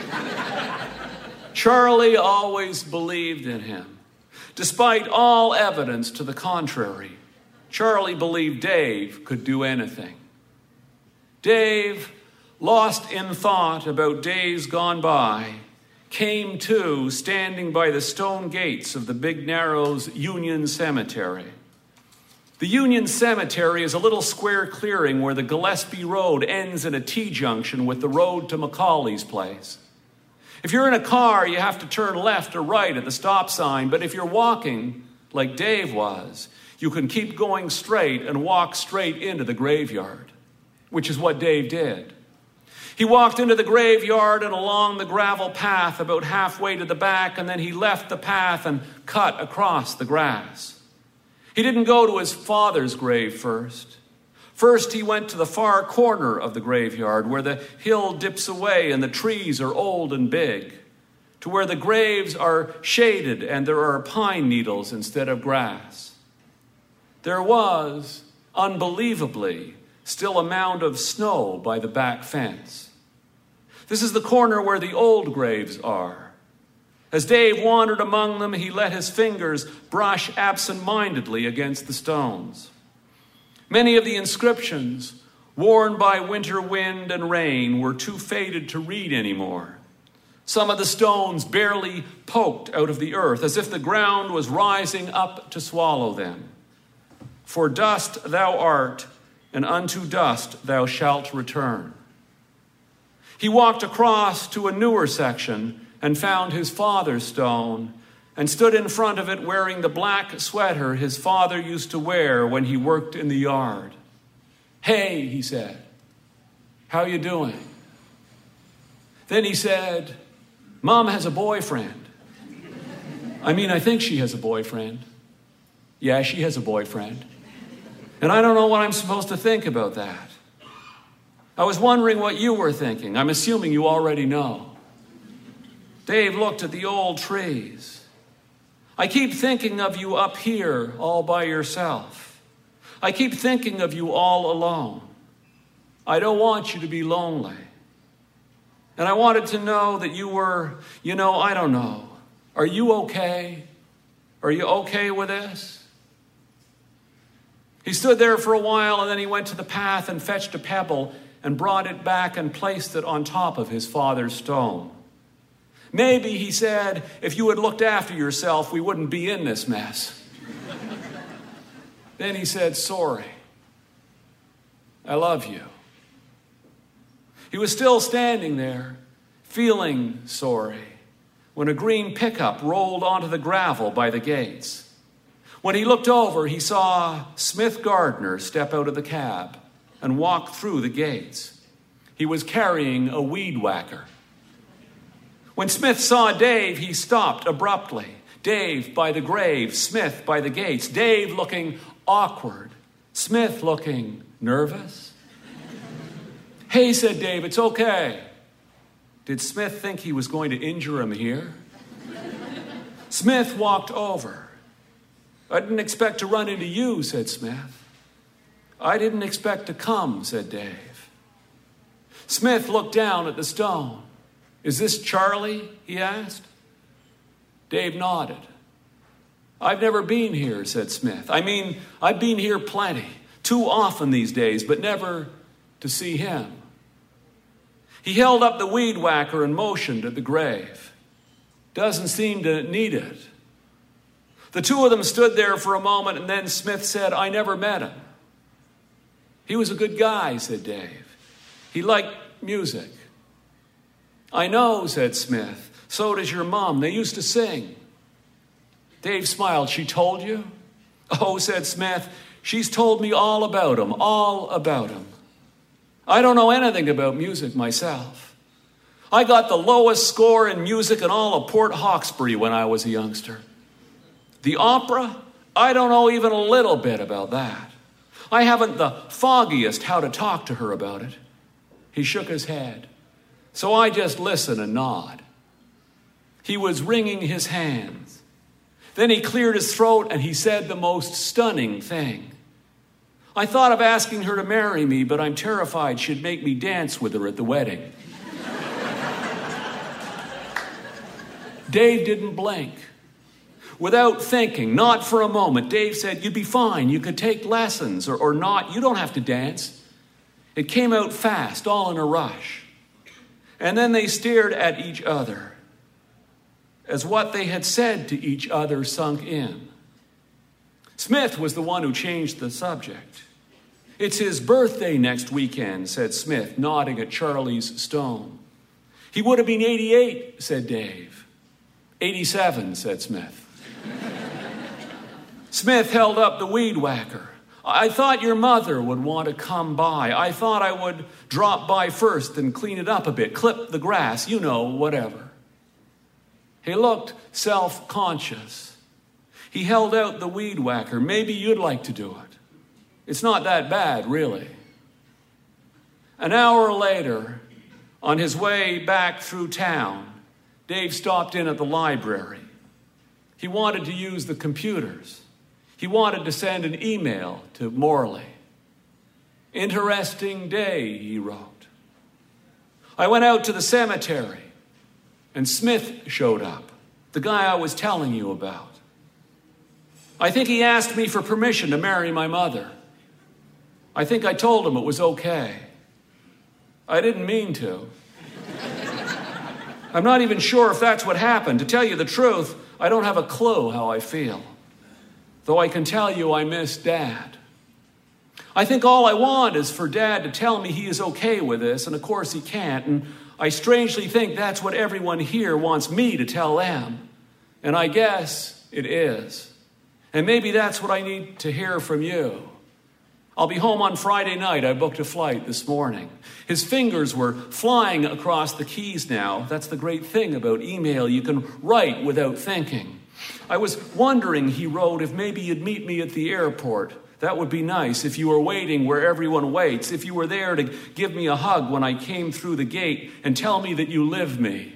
Charlie always believed in him. Despite all evidence to the contrary, Charlie believed Dave could do anything. Dave, lost in thought about days gone by, came to standing by the stone gates of the Big Narrows Union Cemetery. The Union Cemetery is a little square clearing where the Gillespie Road ends in a T-junction with the road to Macaulay's place. If you're in a car, you have to turn left or right at the stop sign, but if you're walking, like Dave was, you can keep going straight and walk straight into the graveyard, which is what Dave did. He walked into the graveyard and along the gravel path about halfway to the back, and then he left the path and cut across the grass. He didn't go to his father's grave first. First, he went to the far corner of the graveyard where the hill dips away and the trees are old and big, to where the graves are shaded and there are pine needles instead of grass. There was, unbelievably, still a mound of snow by the back fence. This is the corner where the old graves are. As Dave wandered among them, he let his fingers brush absent-mindedly against the stones. Many of the inscriptions, worn by winter wind and rain, were too faded to read anymore. Some of the stones barely poked out of the earth, as if the ground was rising up to swallow them. For dust thou art, and unto dust thou shalt return. He walked across to a newer section and found his father's stone and stood in front of it wearing the black sweater his father used to wear when he worked in the yard. "Hey," he said, "how you doing?" Then he said, "Mom has a boyfriend. I mean, I think she has a boyfriend. Yeah, she has a boyfriend. And I don't know what I'm supposed to think about that. I was wondering what you were thinking. I'm assuming you already know." Dave looked at the old trees. "I keep thinking of you up here all by yourself. I keep thinking of you all alone. I don't want you to be lonely. And I wanted to know that you were, you know, I don't know. Are you okay? Are you okay with this?" He stood there for a while, and then he went to the path and fetched a pebble and brought it back and placed it on top of his father's stone. "Maybe," he said, "if you had looked after yourself, we wouldn't be in this mess." Then he said, "Sorry. I love you." He was still standing there, feeling sorry, when a green pickup rolled onto the gravel by the gates. When he looked over, he saw Smith Gardner step out of the cab and walk through the gates. He was carrying a weed whacker. When Smith saw Dave, he stopped abruptly. Dave by the grave, Smith by the gates. Dave looking awkward, Smith looking nervous. "Hey," said Dave, "it's okay." Did Smith think he was going to injure him here? Smith walked over. "I didn't expect to run into you," said Smith. "I didn't expect to come," said Dave. Smith looked down at the stone. "Is this Charlie?" he asked. Dave nodded. "I've never been here," said Smith. "I mean, I've been here plenty, too often these days, but never to see him." He held up the weed whacker and motioned at the grave. "Doesn't seem to need it." The two of them stood there for a moment, and then Smith said, "I never met him." "He was a good guy," said Dave. "He liked music." "I know," said Smith. "So does your mom. They used to sing." Dave smiled. "She told you?" "Oh," said Smith, "she's told me all about him, all about him. I don't know anything about music myself. I got the lowest score in music in all of Port Hawkesbury when I was a youngster. The opera? I don't know even a little bit about that. I haven't the foggiest how to talk to her about it." He shook his head. "So I just listen and nod." He was wringing his hands. Then he cleared his throat and he said the most stunning thing. "I thought of asking her to marry me, but I'm terrified she'd make me dance with her at the wedding." Dave didn't blink. Without thinking, not for a moment, Dave said, "You'd be fine. You could take lessons or, or not. You don't have to dance." It came out fast, all in a rush. And then they stared at each other as what they had said to each other sunk in. Smith was the one who changed the subject. "It's his birthday next weekend," said Smith, nodding at Charlie's stone. "He would have been eighty-eight, said Dave. eighty-seven, said Smith. Smith held up the weed whacker. I thought your mother would want to come by. I thought I would drop by first and clean it up a bit, clip the grass, you know, whatever. He looked self-conscious. He held out the weed whacker. Maybe you'd like to do it. It's not that bad, really. An hour later, on his way back through town, Dave stopped in at the library. He wanted to use the computers. He wanted to send an email to Morley. Interesting day, he wrote. I went out to the cemetery, and Smith showed up, the guy I was telling you about. I think he asked me for permission to marry my mother. I think I told him it was okay. I didn't mean to. I'm not even sure if that's what happened. To tell you the truth, I don't have a clue how I feel. Though I can tell you I miss Dad. I think all I want is for Dad to tell me he is okay with this, and of course he can't, and I strangely think that's what everyone here wants me to tell them. And I guess it is. And maybe that's what I need to hear from you. I'll be home on Friday night. I booked a flight this morning. His fingers were flying across the keys now. That's the great thing about email. You can write without thinking. I was wondering, he wrote, if maybe you'd meet me at the airport. That would be nice if you were waiting where everyone waits, if you were there to give me a hug when I came through the gate and tell me that you live me.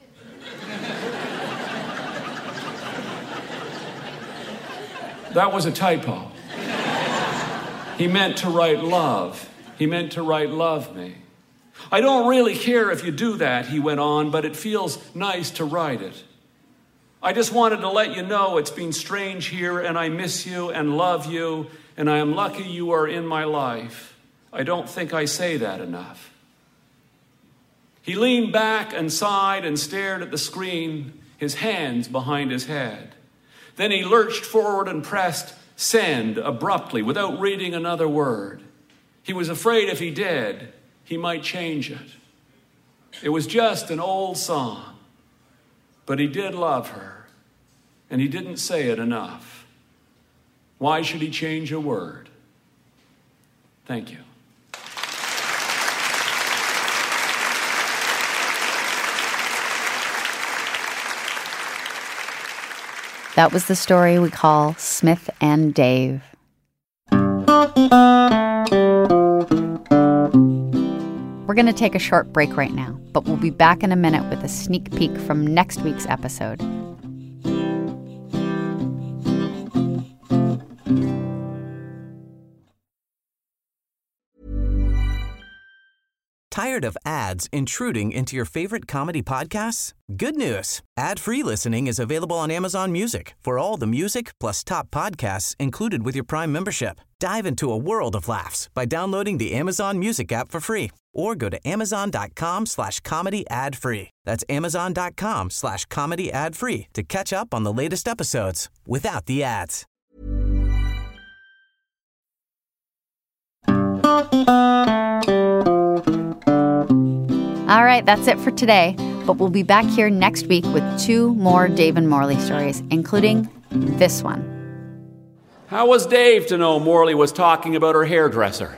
That was a typo. He meant to write love. He meant to write love me. I don't really care if you do that, he went on, but it feels nice to write it. I just wanted to let you know it's been strange here, and I miss you and love you, and I am lucky you are in my life. I don't think I say that enough. He leaned back and sighed and stared at the screen, his hands behind his head. Then he lurched forward and pressed send abruptly without reading another word. He was afraid if he did, he might change it. It was just an old song, but he did love her, and he didn't say it enough. Why should he change a word? Thank you. That was the story we call Smith and Dave. We're going to take a short break right now, but we'll be back in a minute with a sneak peek from next week's episode. Tired of ads intruding into your favorite comedy podcasts? Good news. Ad-free listening is available on Amazon Music for all the music plus top podcasts included with your Prime membership. Dive into a world of laughs by downloading the Amazon Music app for free or go to amazon.com slash comedy ad free. That's amazon.com slash comedy ad free to catch up on the latest episodes without the ads. All right, that's it for today, but we'll be back here next week with two more Dave and Morley stories, including this one. How was Dave to know Morley was talking about her hairdresser?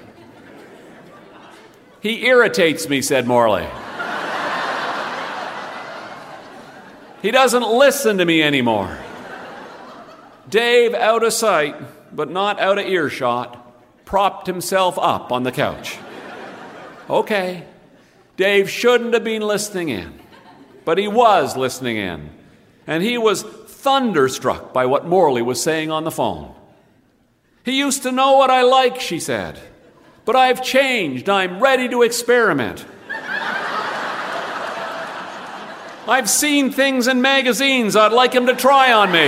He irritates me, said Morley. He doesn't listen to me anymore. Dave, out of sight, but not out of earshot, propped himself up on the couch. Okay. Dave shouldn't have been listening in, but he was listening in, and he was thunderstruck by what Morley was saying on the phone. He used to know what I like, she said, but I've changed. I'm ready to experiment. I've seen things in magazines I'd like him to try on me.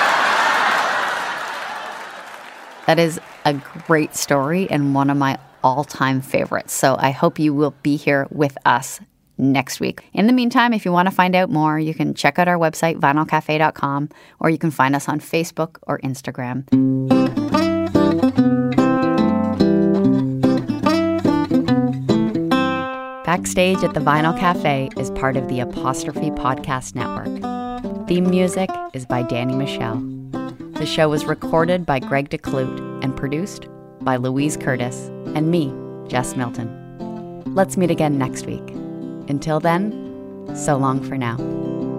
That is a great story and one of my all-time favorites. So I hope you will be here with us next week. In the meantime, if you want to find out more, you can check out our website, vinyl cafe dot com, or you can find us on Facebook or Instagram. Backstage at the Vinyl Cafe is part of the Apostrophe Podcast Network. Theme music is by Danny Michelle. The show was recorded by Greg DeClute and produced by Louise Curtis, and me, Jess Milton. Let's meet again next week. Until then, so long for now.